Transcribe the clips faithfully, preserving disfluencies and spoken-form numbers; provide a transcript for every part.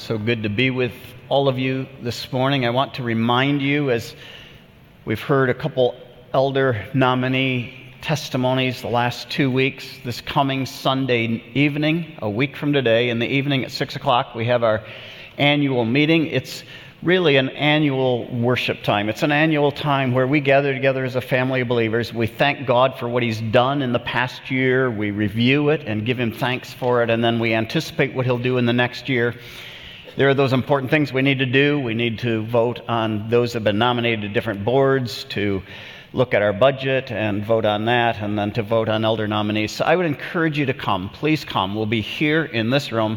So good to be with all of you this morning. I want to remind you, as we've heard a couple elder nominee testimonies the last two weeks, this coming Sunday evening, a week from today, in the evening at six o'clock, we have our annual meeting. It's really an annual worship time. It's an annual time where we gather together as a family of believers. We thank God for what He's done in the past year. We review it and give Him thanks for it, and then we anticipate what He'll do in the next year. There are those important things we need to do. We need to vote on those that have been nominated to different boards, to look at our budget and vote on that, and then to vote on elder nominees. So I would encourage you to come. Please come. We'll be here in this room,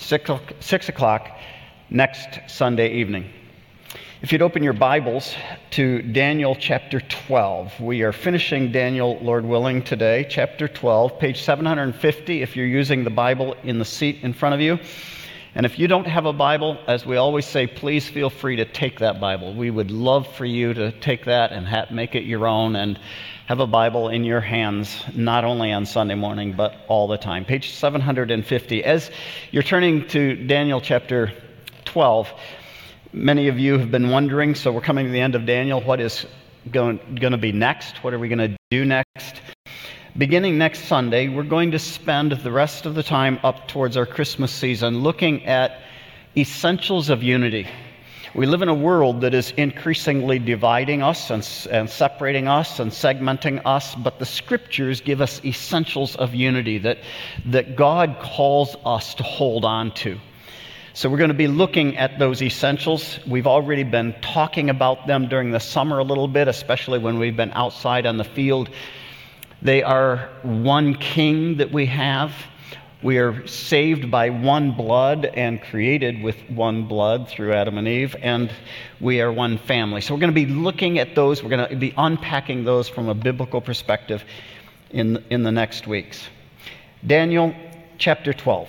six o'clock, next Sunday evening. If you'd open your Bibles to Daniel chapter twelve. We are finishing Daniel, Lord willing, today, chapter twelve, page seven hundred fifty, if you're using the Bible in the seat in front of you. And if you don't have a Bible, as we always say, please feel free to take that Bible. We would love for you to take that and ha- make it your own and have a Bible in your hands, not only on Sunday morning, but all the time. Page seven hundred fifty. As you're turning to Daniel chapter twelve, many of you have been wondering, so we're coming to the end of Daniel, what is going, going to be next? What are we going to do next? Beginning next Sunday, we're going to spend the rest of the time up towards our Christmas season looking at essentials of unity. We live in a world that is increasingly dividing us and, and separating us and segmenting us, but the Scriptures give us essentials of unity that, that God calls us to hold on to. So we're going to be looking at those essentials. We've already been talking about them during the summer a little bit, especially when we've been outside on the field. They are one King that we have. We are saved by one blood and created with one blood through Adam and Eve, and we are one family. So we're going to be looking at those. We're going to be unpacking those from a biblical perspective in, in the next weeks. Daniel chapter twelve.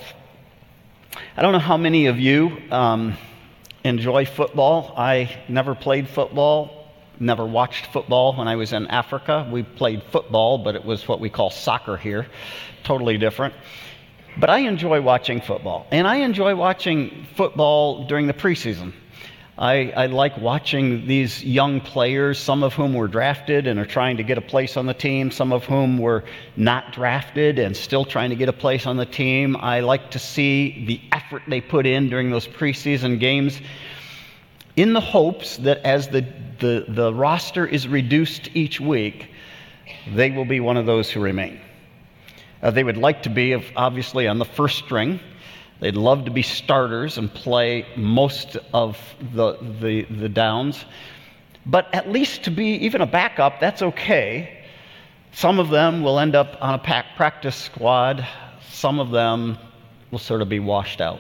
I don't know how many of you um, enjoy football. I never played football, never watched football. When I was in Africa, we played football, but it was what we call soccer here, totally different. But I enjoy watching football, and I enjoy watching football during the preseason. I, I like watching these young players, some of whom were drafted and are trying to get a place on the team, some of whom were not drafted and still trying to get a place on the team. I like to see the effort they put in during those preseason games, in the hopes that as the, the, the roster is reduced each week, they will be one of those who remain. Uh, they would like to be, obviously, on the first string. They'd love to be starters and play most of the, the, the downs. But at least to be even a backup, that's okay. Some of them will end up on a pack practice squad. Some of them will sort of be washed out.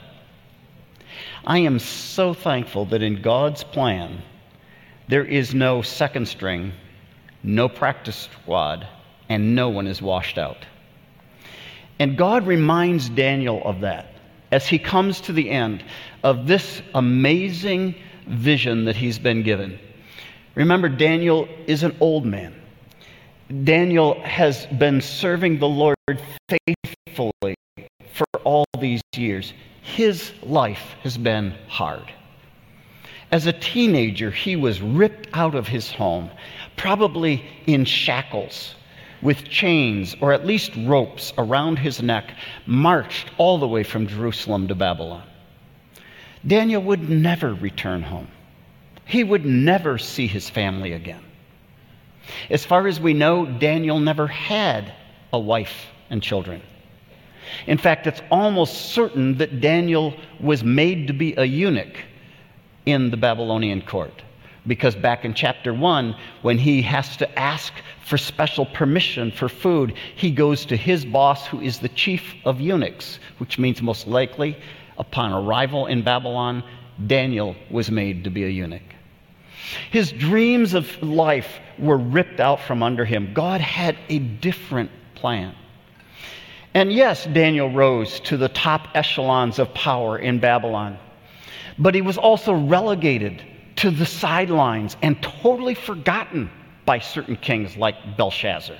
I am so thankful that in God's plan, there is no second string, no practice squad, and no one is washed out. And God reminds Daniel of that as he comes to the end of this amazing vision that he's been given. Remember, Daniel is an old man. Daniel has been serving the Lord faithfully for all these years. His life has been hard. As a teenager, he was ripped out of his home, probably in shackles, with chains or at least ropes around his neck, marched all the way from Jerusalem to Babylon. Daniel would never return home. He would never see his family again. As far as we know, Daniel never had a wife and children. In fact, it's almost certain that Daniel was made to be a eunuch in the Babylonian court. Because back in chapter one, when he has to ask for special permission for food, he goes to his boss, who is the chief of eunuchs, which means most likely, upon arrival in Babylon, Daniel was made to be a eunuch. His dreams of life were ripped out from under him. God had a different plan. And yes, Daniel rose to the top echelons of power in Babylon, but he was also relegated to the sidelines and totally forgotten by certain kings like Belshazzar.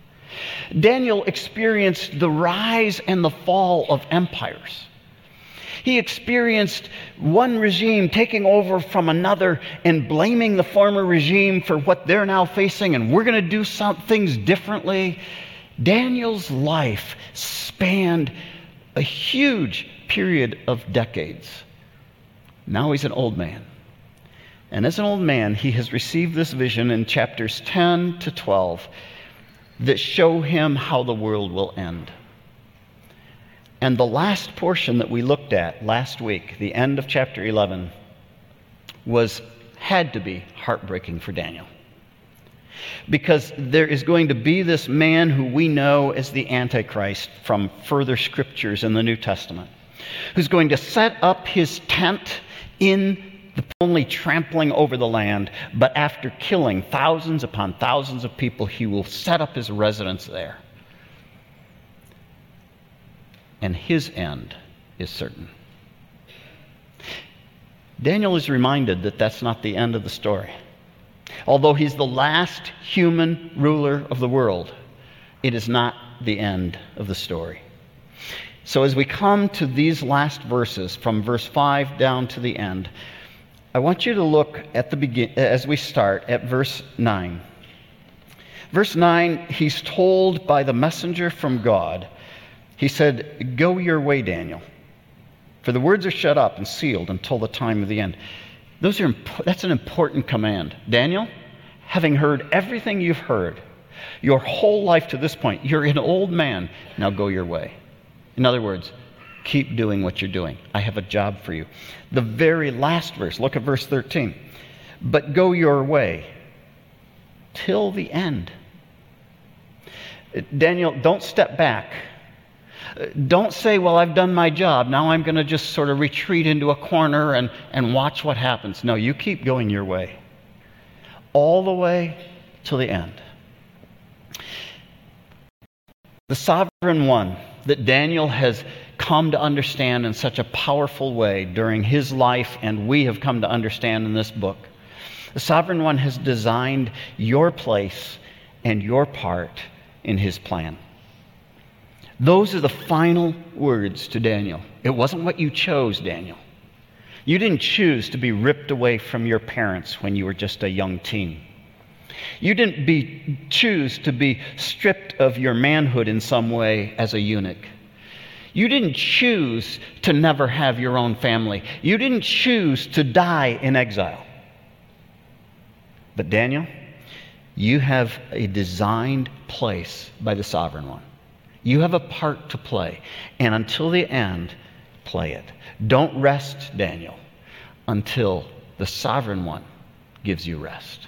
Daniel experienced the rise and the fall of empires. He experienced one regime taking over from another and blaming the former regime for what they're now facing, and we're going to do some things differently. Daniel's life spanned a huge period of decades. Now he's an old man. And as an old man, he has received this vision in chapters ten to twelve that show him how the world will end. And the last portion that we looked at last week, the end of chapter eleven, was had to be heartbreaking for Daniel. Because there is going to be this man who we know as the Antichrist from further scriptures in the New Testament, who's going to set up his tent in the only trampling over the land, but after killing thousands upon thousands of people, he will set up his residence there. And his end is certain. Daniel is reminded that that's not the end of the story. Although he's the last human ruler of the world, it is not the end of the story. So as we come to these last verses, from verse five down to the end, I want you to look at the begin as we start at verse nine. Verse nine, he's told by the messenger from God, he said, "Go your way, Daniel, for the words are shut up and sealed until the time of the end." Those are imp- that's an important command. Daniel, having heard everything you've heard, your whole life to this point, you're an old man, now go your way. In other words, keep doing what you're doing. I have a job for you. The very last verse, look at verse thirteen. "But go your way till the end." Daniel, don't step back. Don't say, well, I've done my job. Now I'm going to just sort of retreat into a corner and, and watch what happens. No, you keep going your way. All the way till the end. The sovereign one that Daniel has come to understand in such a powerful way during his life, and we have come to understand in this book. The sovereign one has designed your place and your part in his plan. Those are the final words to Daniel. It wasn't what you chose, Daniel. You didn't choose to be ripped away from your parents when you were just a young teen. You didn't be, choose to be stripped of your manhood in some way as a eunuch. You didn't choose to never have your own family. You didn't choose to die in exile. But Daniel, you have a designed place by the sovereign one. You have a part to play, and until the end, play it. Don't rest, Daniel, until the sovereign one gives you rest.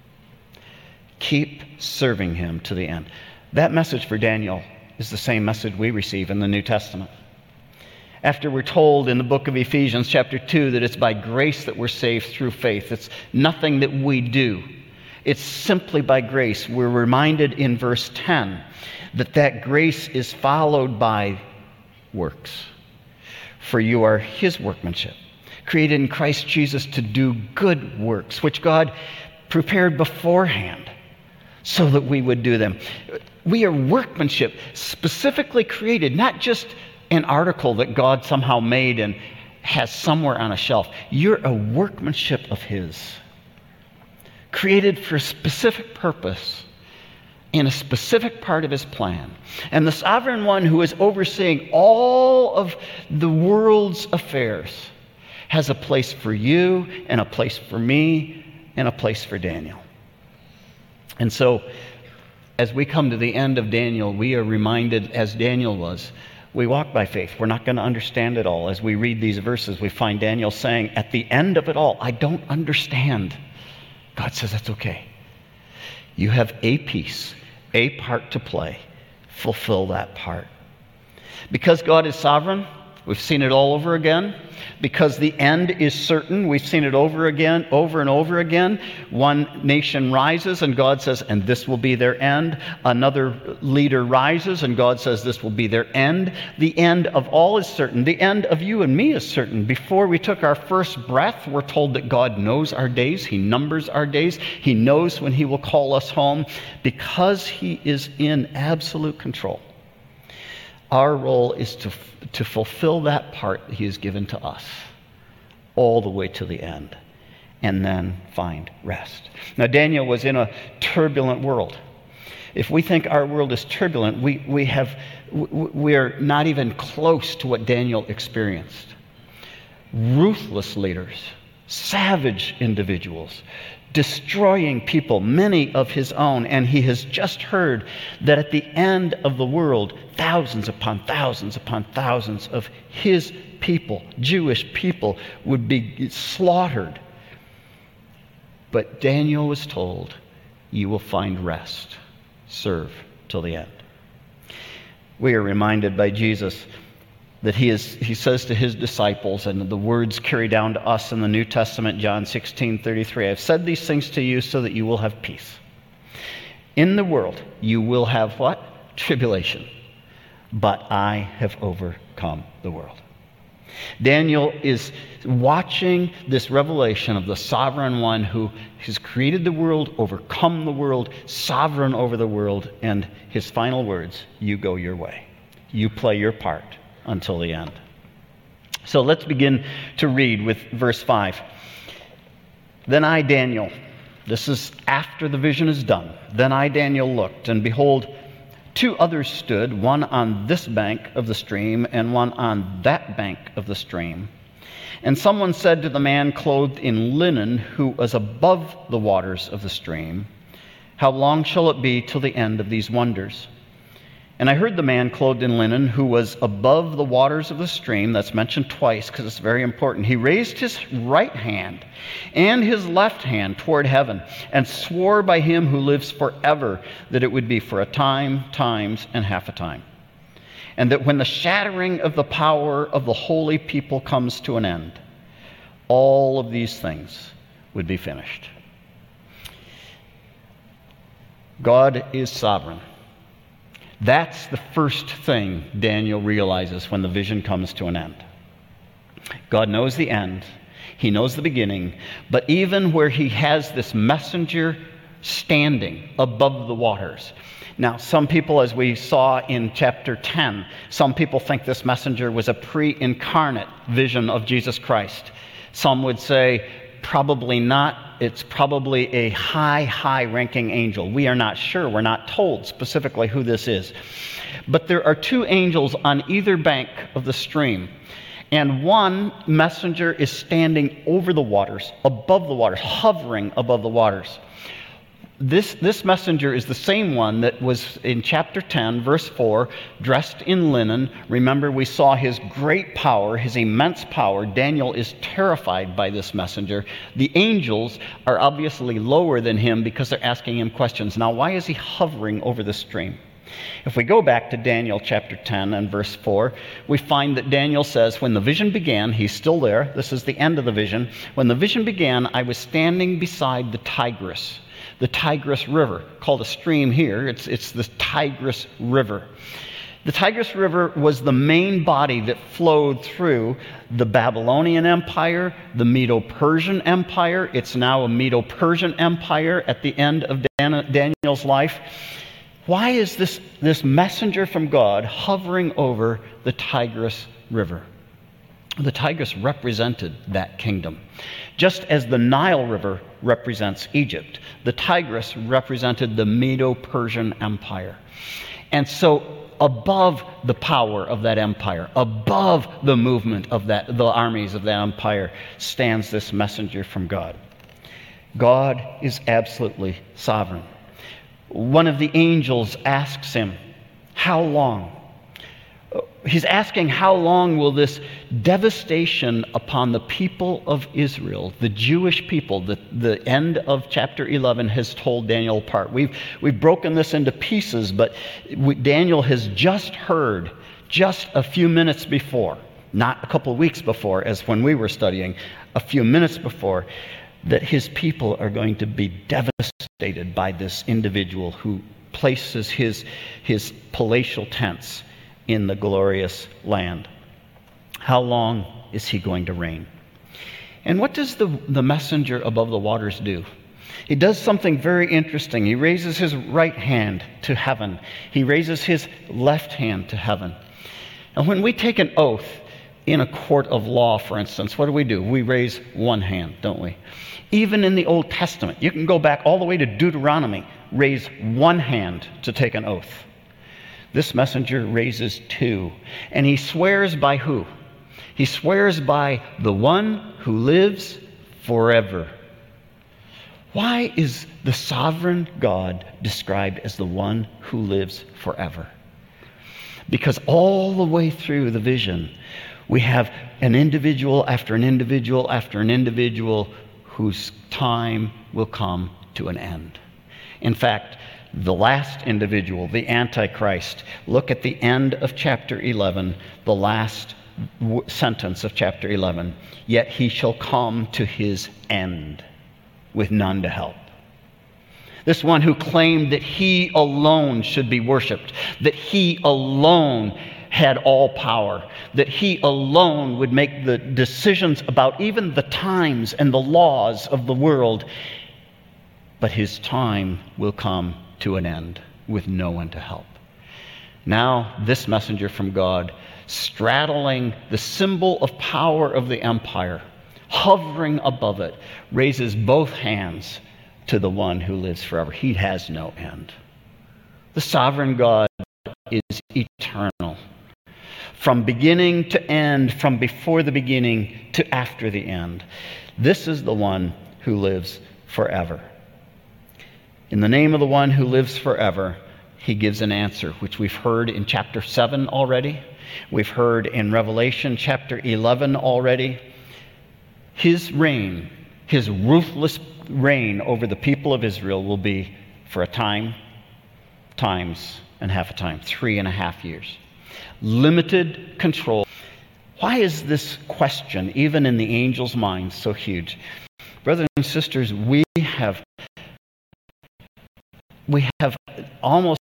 Keep serving him to the end. That message for Daniel is the same message we receive in the New Testament. After we're told in the book of Ephesians chapter two that it's by grace that we're saved through faith, it's nothing that we do. It's simply by grace. We're reminded in verse ten that that grace is followed by works. For you are his workmanship, created in Christ Jesus to do good works, which God prepared beforehand so that we would do them. We are workmanship, specifically created, not just an article that God somehow made and has somewhere on a shelf. You're a workmanship of his, created for a specific purpose in a specific part of his plan. And the sovereign one who is overseeing all of the world's affairs has a place for you and a place for me and a place for Daniel. And so as we come to the end of Daniel, we are reminded, as Daniel was, we walk by faith. We're not going to understand it all. As we read these verses, we find Daniel saying, at the end of it all, I don't understand. God says, that's okay. You have a piece, a part to play. Fulfill that part. Because God is sovereign, we've seen it all over again. Because the end is certain, we've seen it over again, over and over again. One nation rises and God says, and this will be their end. Another leader rises and God says, this will be their end. The end of all is certain. The end of you and me is certain. Before we took our first breath, we're told that God knows our days. He numbers our days. He knows when he will call us home because he is in absolute control. Our role is to, to fulfill that part that he has given to us all the way to the end, and then find rest. Now, Daniel was in a turbulent world. If we think our world is turbulent, we, we have, we're not even close to what Daniel experienced. Ruthless leaders, savage individuals, destroying people, many of his own. And he has just heard that at the end of the world, thousands upon thousands upon thousands of his people, Jewish people, would be slaughtered. But Daniel was told, you will find rest. Serve till the end. We are reminded by Jesus that he is, he says to his disciples, and the words carry down to us in the New Testament, John sixteen thirty-three, I've said these things to you so that you will have peace. In the world, you will have what? Tribulation. But I have overcome the world. Daniel is watching this revelation of the sovereign one who has created the world, overcome the world, sovereign over the world, and his final words, you go your way. You play your part until the end. So let's begin to read with verse five. Then I, Daniel, this is after the vision is done. Then I, Daniel, looked, and behold, two others stood, one on this bank of the stream and one on that bank of the stream. And someone said to the man clothed in linen who was above the waters of the stream, how long shall it be till the end of these wonders? And I heard the man clothed in linen who was above the waters of the stream, that's mentioned twice because it's very important. He raised his right hand and his left hand toward heaven and swore by him who lives forever that it would be for a time, times, and half a time. And that when the shattering of the power of the holy people comes to an end, all of these things would be finished. God is sovereign. That's the first thing Daniel realizes when the vision comes to an end. God knows the end. He knows the beginning. But even where he has this messenger standing above the waters. Now, some people, as we saw in chapter ten, some people think this messenger was a pre-incarnate vision of Jesus Christ. Some would say, probably not. It's probably a high, high-ranking angel. We are not sure. We're not told specifically who this is. But there are two angels on either bank of the stream. And one messenger is standing over the waters, above the waters, hovering above the waters. This, this messenger is the same one that was in chapter ten, verse four, dressed in linen. Remember, we saw his great power, his immense power. Daniel is terrified by this messenger. The angels are obviously lower than him because they're asking him questions. Now, why is he hovering over the stream? If we go back to Daniel chapter ten and verse four, we find that Daniel says, when the vision began, he's still there. This is the end of the vision. When the vision began, I was standing beside the Tigris. The Tigris River, called a stream here. It's, it's the Tigris River. The Tigris River was the main body that flowed through the Babylonian Empire, the Medo-Persian Empire. It's now a Medo-Persian Empire at the end of Dan- Daniel's life. Why is this, this messenger from God hovering over the Tigris River? The Tigris represented that kingdom. Just as the Nile River represents Egypt, the Tigris represented the Medo-Persian Empire. And so above the power of that empire, above the movement of that, the armies of that empire, stands this messenger from God. God is absolutely sovereign. One of the angels asks him, how long? He's asking how long will this devastation upon the people of Israel, the Jewish people, the, the end of chapter eleven has told Daniel apart. We've, we've broken this into pieces, but we, Daniel has just heard, just a few minutes before, not a couple of weeks before, as when we were studying, a few minutes before, that his people are going to be devastated by this individual who places his, his palatial tents in the glorious land. How long is he going to reign? And what does the, the messenger above the waters do? He does something very interesting. He raises his right hand to heaven. He raises his left hand to heaven. And when we take an oath in a court of law, for instance, what do we do? We raise one hand, don't we? Even in the Old Testament, you can go back all the way to Deuteronomy, raise one hand to take an oath. This messenger raises two. And he swears by who? He swears by the one who lives forever. Why is the sovereign God described as the one who lives forever? Because all the way through the vision, we have an individual after an individual after an individual whose time will come to an end. In fact, the last individual, the Antichrist, look at the end of chapter eleven, the last w- sentence of chapter eleven. Yet he shall come to his end with none to help. This one who claimed that he alone should be worshiped, that he alone had all power, that he alone would make the decisions about even the times and the laws of the world. But his time will come to an end with no one to help. Now, this messenger from God, straddling the symbol of power of the empire, hovering above it, raises both hands to the one who lives forever. He has no end. The sovereign God is eternal. From beginning to end, from before the beginning to after the end. This is the one who lives forever. In the name of the one who lives forever, he gives an answer, which we've heard in chapter seven already. We've heard in Revelation chapter eleven already. His reign, his ruthless reign over the people of Israel will be for a time, times, and half a time, three and a half years. Limited control. Why is this question, even in the angels' minds, so huge? Brothers and sisters, we have we have almost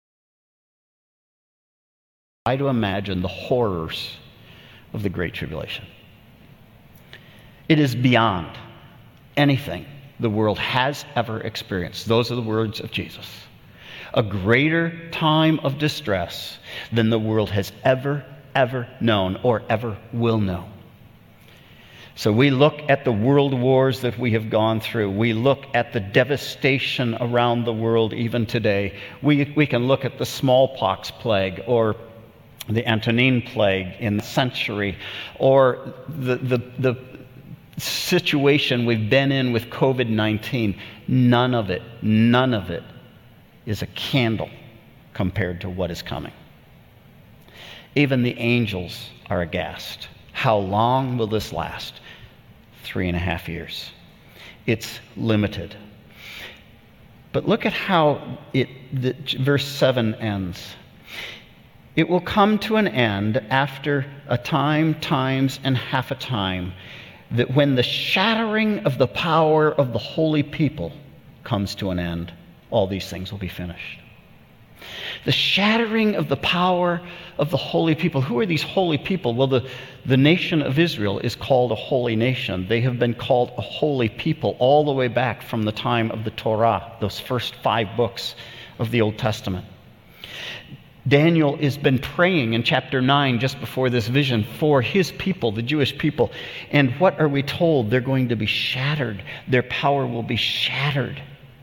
tried to imagine the horrors of the Great Tribulation. It is beyond anything the world has ever experienced. Those are the words of Jesus. A greater time of distress than the world has ever, ever known or ever will know. So we look at the world wars that we have gone through. We look at the devastation around the world even today. We, we can look at the smallpox plague or the Antonine plague in the century, or the, the, the situation we've been in with covid nineteen. None of it, none of it is a candle compared to what is coming. Even the angels are aghast. How long will this last? Three and a half years. It's limited. But look at how it, the, verse seven ends. It will come to an end after a time, times, and half a time, that when the shattering of the power of the holy people comes to an end, all these things will be finished. The shattering of the power of the holy people. Who are these holy people? Well, the, the nation of Israel is called a holy nation. They have been called a holy people all the way back from the time of the Torah, those first five books of the Old Testament. Daniel has been praying in chapter nine, just before this vision, for his people, the Jewish people. And what are we told? They're going to be shattered. Their power will be shattered.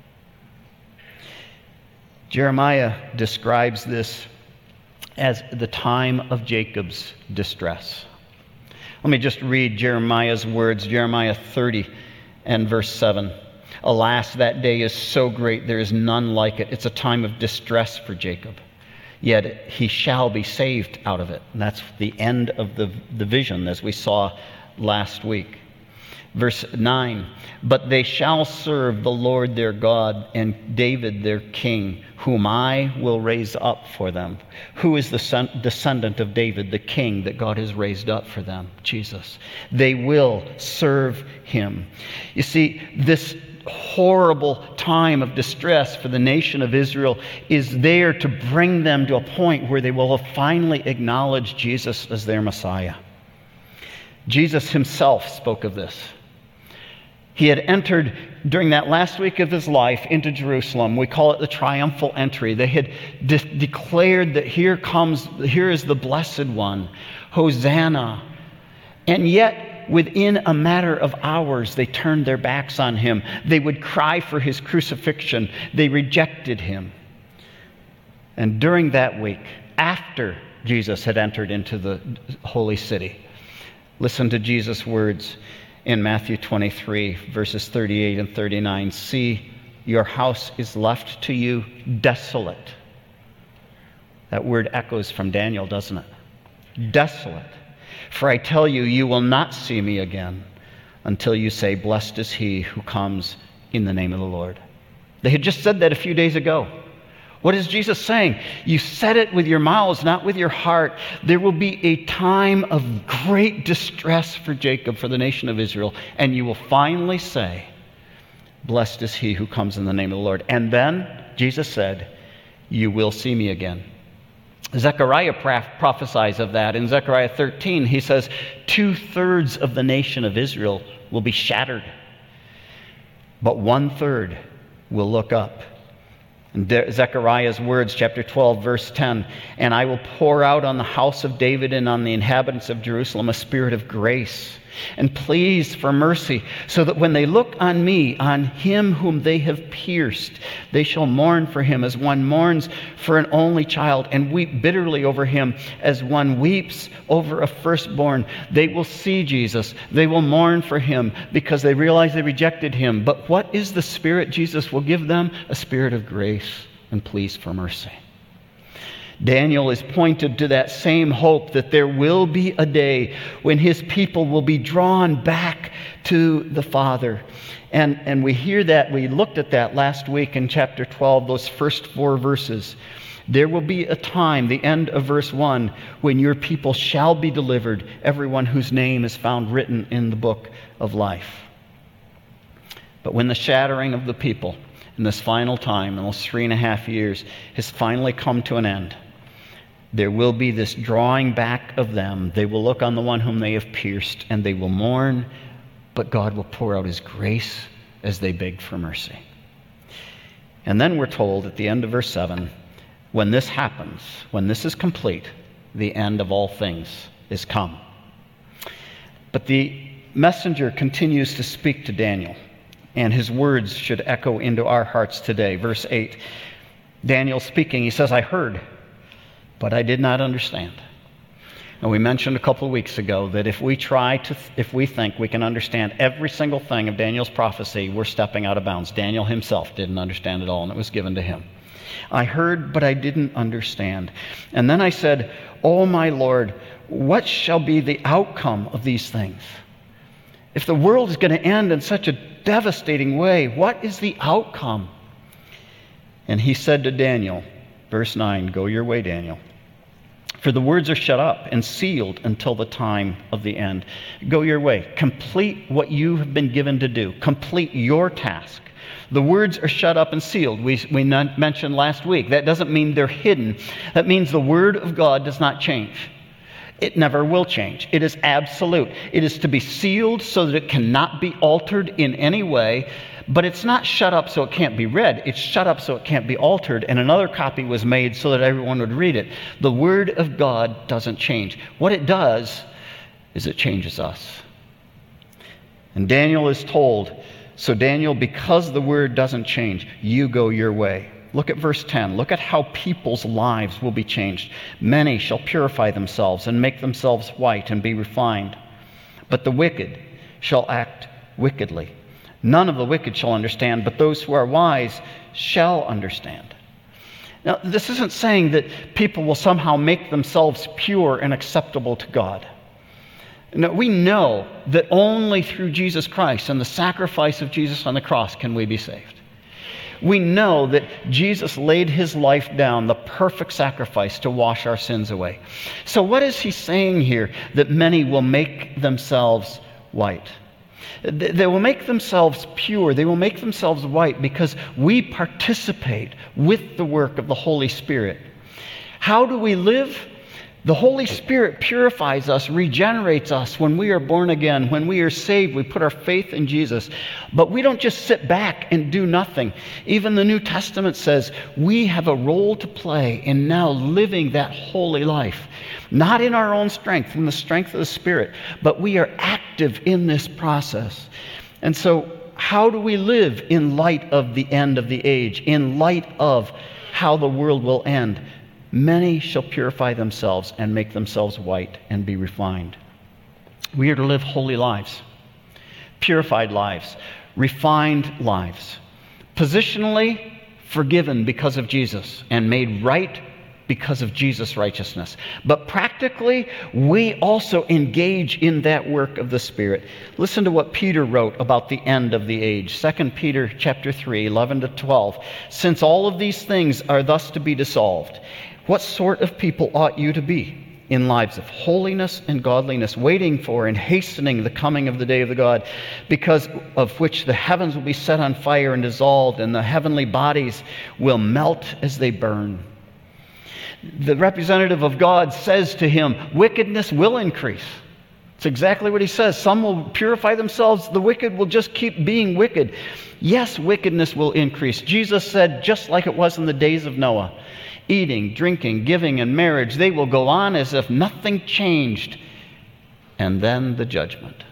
Jeremiah describes this as the time of Jacob's distress. Let me just read Jeremiah's words, Jeremiah thirty and verse seven. Alas, that day is so great, there is none like it. It's a time of distress for Jacob. Yet he shall be saved out of it. And that's the end of the, the vision, as we saw last week. Verse nine, but they shall serve the Lord their God and David their king, whom I will raise up for them. Who is the son, descendant of David, the king that God has raised up for them? Jesus. They will serve him. You see, this horrible time of distress for the nation of Israel is there to bring them to a point where they will have finally acknowledged Jesus as their Messiah. Jesus himself spoke of this. He had entered during that last week of his life into Jerusalem. We call it the triumphal entry. They had de- declared that here comes, here is the Blessed One, Hosanna. And yet, within a matter of hours, they turned their backs on him. They would cry for his crucifixion. They rejected him. And during that week, after Jesus had entered into the holy city, listen to Jesus' words in Matthew twenty-three, verses thirty-eight and thirty-nine. See, your house is left to you desolate. That word echoes from Daniel, doesn't it? Desolate. For I tell you, you will not see me again until you say, blessed is he who comes in the name of the Lord. They had just said that a few days ago. What is Jesus saying? You said it with your mouths, not with your heart. There will be a time of great distress for Jacob, for the nation of Israel, and you will finally say, blessed is he who comes in the name of the Lord. And then Jesus said, you will see me again. Zechariah prophesies of that. In Zechariah thirteen, he says, two-thirds of the nation of Israel will be shattered, but one-third will look up. In Zechariah's words, chapter twelve, verse ten, and I will pour out on the house of David and on the inhabitants of Jerusalem a spirit of grace and pleas for mercy, so that when they look on me, on him whom they have pierced, they shall mourn for him as one mourns for an only child, and weep bitterly over him as one weeps over a firstborn. They will see Jesus. They will mourn for him because they realize they rejected him. But what is the spirit Jesus will give them? A spirit of grace and pleas for mercy. Daniel is pointed to that same hope that there will be a day when his people will be drawn back to the Father. And, and we hear that, we looked at that last week in chapter twelve, those first four verses. There will be a time, the end of verse one, when your people shall be delivered, everyone whose name is found written in the book of life. But when the shattering of the people in this final time, in those three and a half years, has finally come to an end, there will be this drawing back of them. They will look on the one whom they have pierced, and they will mourn, but God will pour out his grace as they beg for mercy. And then we're told at the end of verse seven, when this happens, when this is complete, the end of all things is come. But the messenger continues to speak to Daniel, and his words should echo into our hearts today. Verse eight, Daniel speaking, he says, I heard, but I did not understand. And we mentioned a couple of weeks ago that if we try to, if we think we can understand every single thing of Daniel's prophecy, we're stepping out of bounds. Daniel himself didn't understand it all, and it was given to him. I heard, but I didn't understand. And then I said, Oh, my Lord, what shall be the outcome of these things? If the world is going to end in such a devastating way, what is the outcome? And he said to Daniel, verse nine, go your way, Daniel. For the words are shut up and sealed until the time of the end. Go your way. Complete what you have been given to do. Complete your task. The words are shut up and sealed. We, we mentioned last week. That doesn't mean they're hidden. That means the word of God does not change. It never will change. It is absolute. It is to be sealed so that it cannot be altered in any way. But it's not shut up so it can't be read. It's shut up so it can't be altered. And another copy was made so that everyone would read it. The Word of God doesn't change. What it does is it changes us. And Daniel is told, so Daniel, because the Word doesn't change, you go your way. Look at verse ten. Look at how people's lives will be changed. Many shall purify themselves and make themselves white and be refined. But the wicked shall act wickedly. None of the wicked shall understand, but those who are wise shall understand. Now, this isn't saying that people will somehow make themselves pure and acceptable to God. No, we know that only through Jesus Christ and the sacrifice of Jesus on the cross can we be saved. We know that Jesus laid his life down, the perfect sacrifice to wash our sins away. So what is he saying here? That many will make themselves white. They will make themselves pure. They will make themselves white because we participate with the work of the Holy Spirit. How do we live? The Holy Spirit purifies us, regenerates us when we are born again. When we are saved, we put our faith in Jesus. But we don't just sit back and do nothing. Even the New Testament says we have a role to play in now living that holy life. Not in our own strength, in the strength of the Spirit, but we are active in this process. And so, how do we live in light of the end of the age, in light of how the world will end? Many shall purify themselves and make themselves white and be refined. We are to live holy lives, purified lives, refined lives, positionally forgiven because of Jesus and made right because of Jesus' righteousness. But practically, we also engage in that work of the Spirit. Listen to what Peter wrote about the end of the age. Second Peter chapter three, eleven to twelve. Since all of these things are thus to be dissolved, what sort of people ought you to be in lives of holiness and godliness, waiting for and hastening the coming of the day of the God, because of which the heavens will be set on fire and dissolved, and the heavenly bodies will melt as they burn? The representative of God says to him, wickedness will increase. It's exactly what he says. Some will purify themselves. The wicked will just keep being wicked. Yes, wickedness will increase. Jesus said, just like it was in the days of Noah, eating, drinking, giving, and marriage, they will go on as if nothing changed. And then the judgment.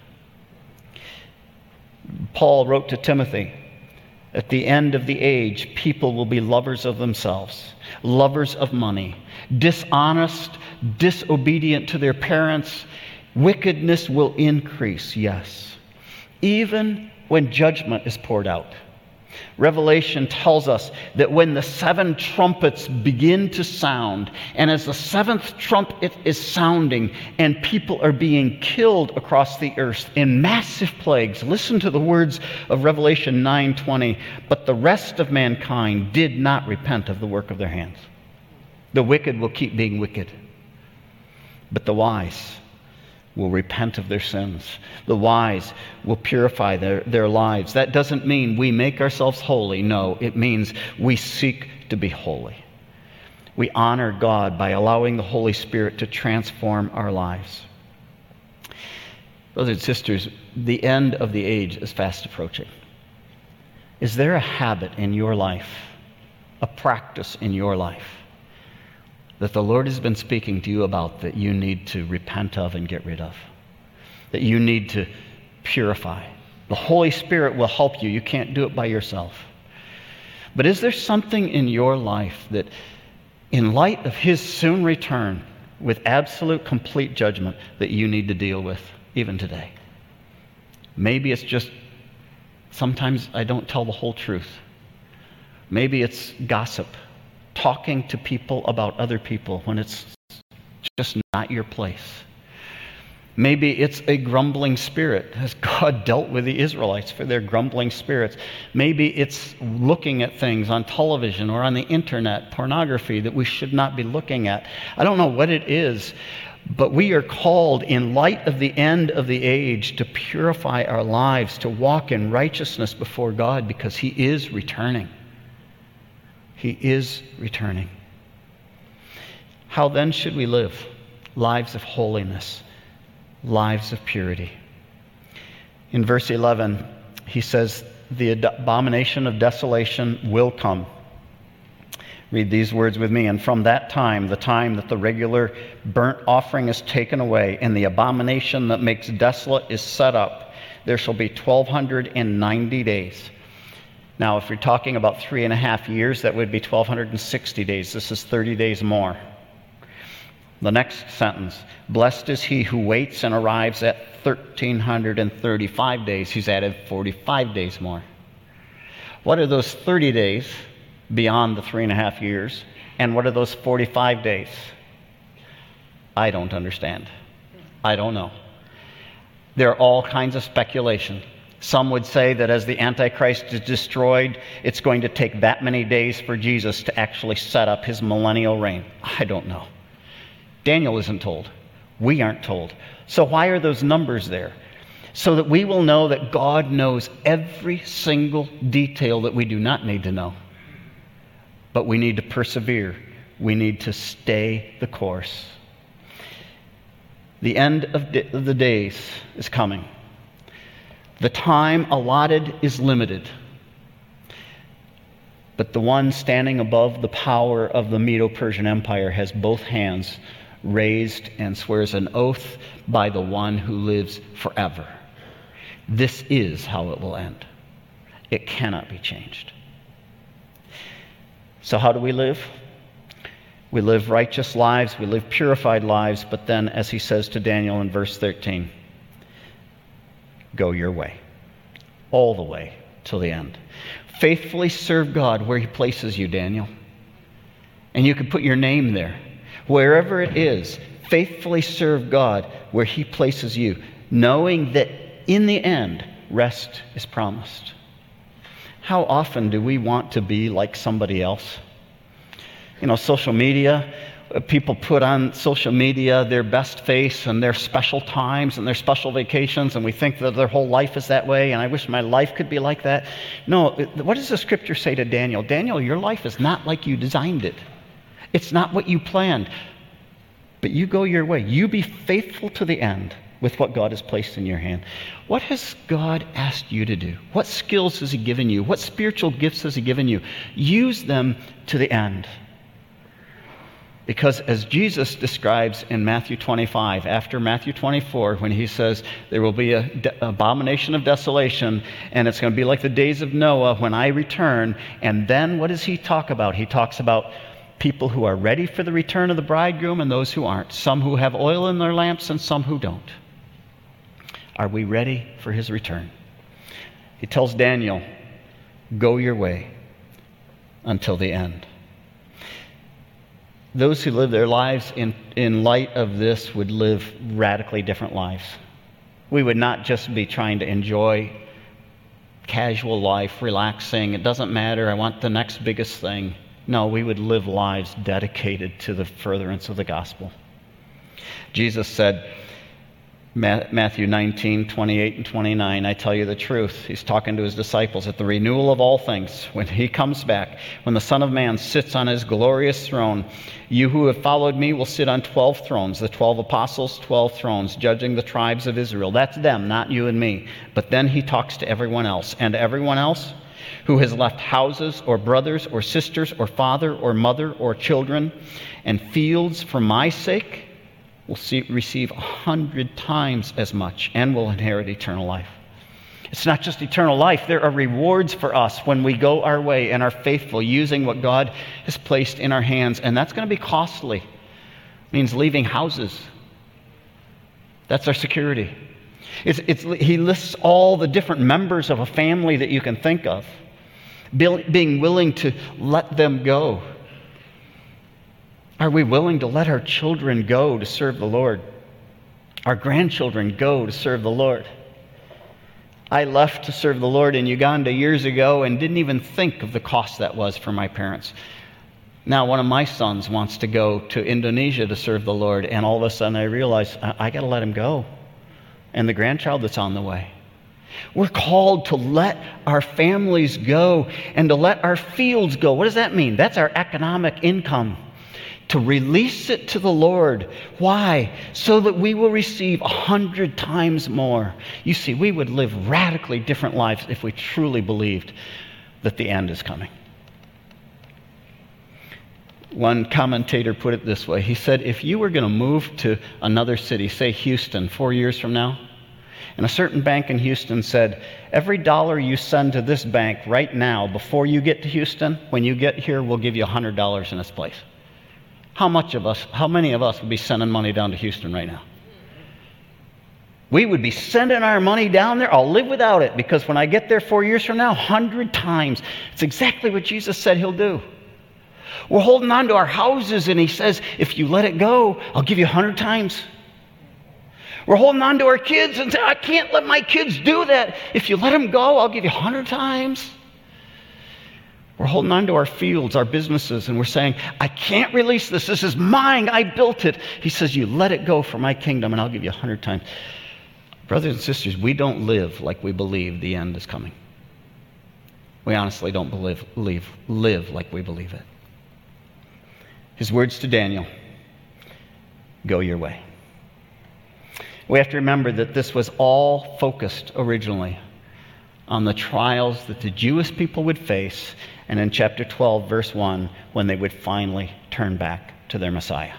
Paul wrote to Timothy, at the end of the age, people will be lovers of themselves, lovers of money, dishonest, disobedient to their parents. Wickedness will increase, yes, even when judgment is poured out. Revelation tells us that when the seven trumpets begin to sound, and as the seventh trumpet is sounding and people are being killed across the earth in massive plagues, listen to the words of Revelation nine twenty, but the rest of mankind did not repent of the work of their hands. The wicked will keep being wicked, but the wise will repent of their sins. The wise will purify their, their lives. That doesn't mean we make ourselves holy. No, it means we seek to be holy. We honor God by allowing the Holy Spirit to transform our lives. Brothers and sisters, the end of the age is fast approaching. Is there a habit in your life, a practice in your life, that the Lord has been speaking to you about that you need to repent of and get rid of, that you need to purify? The Holy Spirit will help you. You can't do it by yourself. But is there something in your life that, in light of His soon return with absolute complete judgment, that you need to deal with even today? Maybe it's just, sometimes I don't tell the whole truth. Maybe it's gossip, talking to people about other people when it's just not your place. Maybe it's a grumbling spirit, as God dealt with the Israelites for their grumbling spirits. Maybe it's looking at things on television or on the internet, pornography that we should not be looking at. I don't know what it is, but we are called, in light of the end of the age, to purify our lives, to walk in righteousness before God, because He is returning. He is returning. How then should we live? Lives of holiness, lives of purity. In verse eleven, he says, the abomination of desolation will come. Read these words with me. And from that time, the time that the regular burnt offering is taken away, and the abomination that makes desolate is set up, there shall be twelve ninety days. Now, if you're talking about three and a half years, that would be twelve sixty days. This is thirty days more. The next sentence, blessed is he who waits and arrives at one thousand three hundred thirty-five days. He's added forty-five days more. What are those thirty days beyond the three and a half years? And what are those forty-five days? I don't understand. I don't know. There are all kinds of speculation. Some would say that as the Antichrist is destroyed, it's going to take that many days for Jesus to actually set up his millennial reign. I don't know. Daniel isn't told. We aren't told. So why are those numbers there? So that we will know that God knows every single detail that we do not need to know. But we need to persevere. We need to stay the course. The end of, di- of the days is coming. The time allotted is limited. But the one standing above the power of the Medo-Persian Empire has both hands raised and swears an oath by the one who lives forever. This is how it will end. It cannot be changed. So how do we live? We live righteous lives, we live purified lives, but then, as he says to Daniel in verse thirteen, go your way, all the way till the end. Faithfully serve God where he places you, Daniel. And you can put your name there. Wherever it is, faithfully serve God where he places you, knowing that in the end, rest is promised. How often do we want to be like somebody else? You know, social media, people put on social media their best face and their special times and their special vacations, and we think that their whole life is that way, and I wish my life could be like that. No, what does the scripture say to Daniel? Daniel, your life is not like you designed it. It's not what you planned. But you go your way. You be faithful to the end with what God has placed in your hand. What has God asked you to do? What skills has he given you? What spiritual gifts has he given you? Use them to the end. Because as Jesus describes in Matthew twenty-five, after Matthew twenty-four, when he says there will be an de- abomination of desolation, and it's going to be like the days of Noah when I return, and then what does he talk about? He talks about people who are ready for the return of the bridegroom and those who aren't, some who have oil in their lamps and some who don't. Are we ready for his return? He tells Daniel, go your way until the end. Those who live their lives in, in light of this would live radically different lives. We would not just be trying to enjoy casual life, relaxing, it doesn't matter, I want the next biggest thing. No, we would live lives dedicated to the furtherance of the gospel. Jesus said, Matthew nineteen, twenty-eight and twenty-nine, I tell you the truth. He's talking to his disciples. At the renewal of all things, when he comes back, when the Son of Man sits on his glorious throne, you who have followed me will sit on twelve thrones, the twelve apostles, twelve thrones, judging the tribes of Israel. That's them, not you and me. But then he talks to everyone else. And everyone else who has left houses or brothers or sisters or father or mother or children and fields for my sake will see, receive a hundred times as much and will inherit eternal life. It's not just eternal life. There are rewards for us when we go our way and are faithful, using what God has placed in our hands. And that's going to be costly. It means leaving houses. That's our security. It's, it's, he lists all the different members of a family that you can think of, being willing to let them go. Are we willing to let our children go to serve the Lord? Our grandchildren go to serve the Lord? I left to serve the Lord in Uganda years ago and didn't even think of the cost that was for my parents. Now one of my sons wants to go to Indonesia to serve the Lord, and all of a sudden I realize I, I got to let him go. And the grandchild that's on the way. We're called to let our families go and to let our fields go. What does that mean? That's our economic income. To release it to the Lord. Why? So that we will receive a hundred times more. You see, we would live radically different lives if we truly believed that the end is coming. One commentator put it this way. He said, if you were going to move to another city, say Houston, four years from now, and a certain bank in Houston said, every dollar you send to this bank right now before you get to Houston, when you get here, we'll give you one hundred dollars in its place. How much of us, how many of us would be sending money down to Houston right now? We would be sending our money down there. I'll live without it, because when I get there four years from now, a hundred times. It's exactly what Jesus said he'll do. We're holding on to our houses, and he says, if you let it go, I'll give you a hundred times. We're holding on to our kids and say, I can't let my kids do that. If you let them go, I'll give you a hundred times. We're holding on to our fields, our businesses, and we're saying, I can't release this. This is mine. I built it. He says, you let it go for my kingdom, and I'll give you a hundred times. Brothers and sisters, we don't live like we believe the end is coming. We honestly don't believe, live, live like we believe it. His words to Daniel, go your way. We have to remember that this was all focused originally on the trials that the Jewish people would face, and in chapter twelve, verse one, when they would finally turn back to their Messiah.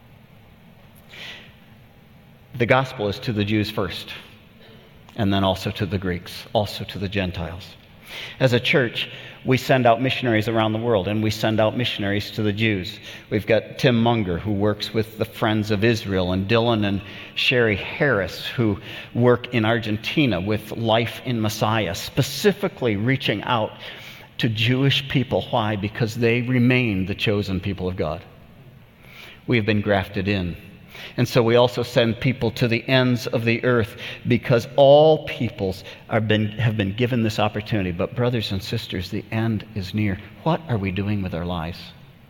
The gospel is to the Jews first, and then also to the Greeks, also to the Gentiles. As a church, we send out missionaries around the world, and we send out missionaries to the Jews. We've got Tim Munger, who works with the Friends of Israel, and Dylan and Sherry Harris, who work in Argentina with Life in Messiah, specifically reaching out to Jewish people. Why? Because they remain the chosen people of God. We have been grafted in. And so we also send people to the ends of the earth, because all peoples are been, have been given this opportunity. But brothers and sisters, the end is near. What are we doing with our lives?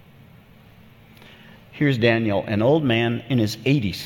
Here's Daniel, an old man in his eighties.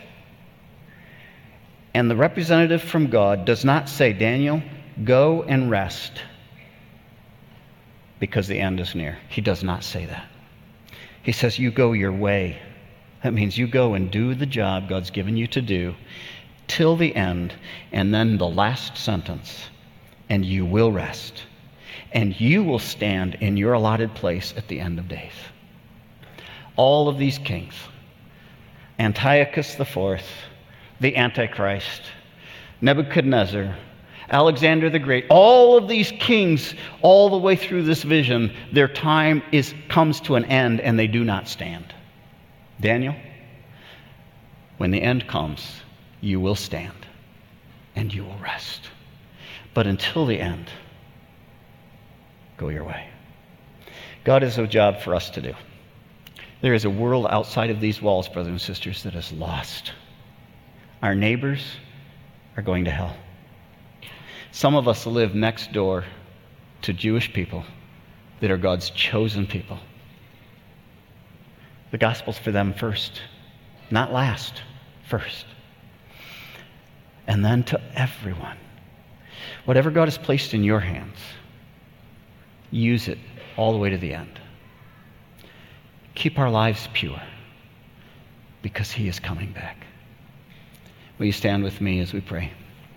And the representative from God does not say, Daniel, go and rest because the end is near. He does not say that. He says, you go your way. That means you go and do the job God's given you to do till the end, and then the last sentence, and you will rest, and you will stand in your allotted place at the end of days. All of these kings, Antiochus the Fourth, the Antichrist, Nebuchadnezzar, Alexander the Great, all of these kings, all the way through this vision, their time is comes to an end, and they do not stand. Daniel, when the end comes, you will stand and you will rest. But until the end, go your way. God has a job for us to do. There is a world outside of these walls, brothers and sisters, that is lost. Our neighbors are going to hell. Some of us live next door to Jewish people that are God's chosen people. The gospel's for them first, not last, first. And then to everyone. Whatever God has placed in your hands, use it all the way to the end. Keep our lives pure, because He is coming back. Will you stand with me as we pray?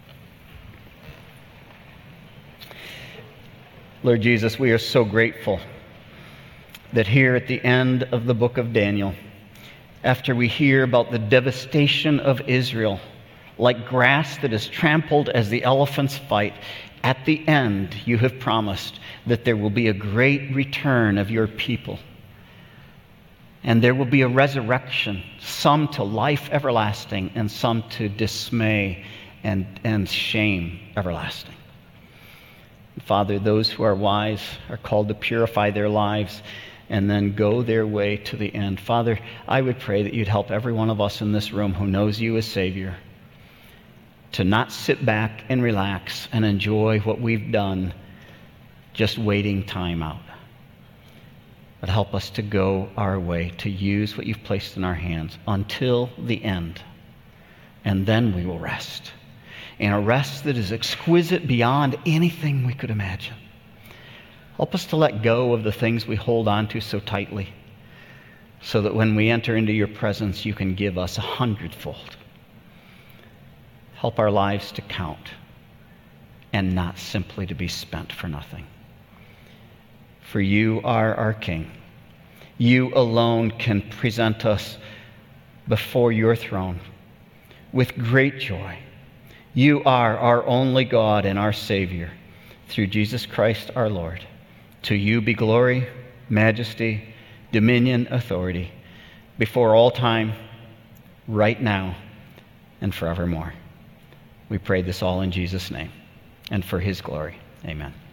Lord Jesus, we are so grateful that here at the end of the book of Daniel, after we hear about the devastation of Israel, like grass that is trampled as the elephants fight, at the end you have promised that there will be a great return of your people. And there will be a resurrection, some to life everlasting and some to dismay and, and shame everlasting. Father, those who are wise are called to purify their lives and then go their way to the end. Father, I would pray that you'd help every one of us in this room who knows you as Savior to not sit back and relax and enjoy what we've done just waiting time out. But help us to go our way, to use what you've placed in our hands until the end. And then we will rest. And a rest that is exquisite beyond anything we could imagine. Help us to let go of the things we hold on to so tightly, so that when we enter into your presence, you can give us a hundredfold. Help our lives to count and not simply to be spent for nothing. For you are our King. You alone can present us before your throne with great joy. You are our only God and our Savior, through Jesus Christ our Lord. To you be glory, majesty, dominion, authority, before all time, right now, and forevermore. We pray this all in Jesus' name and for his glory. Amen.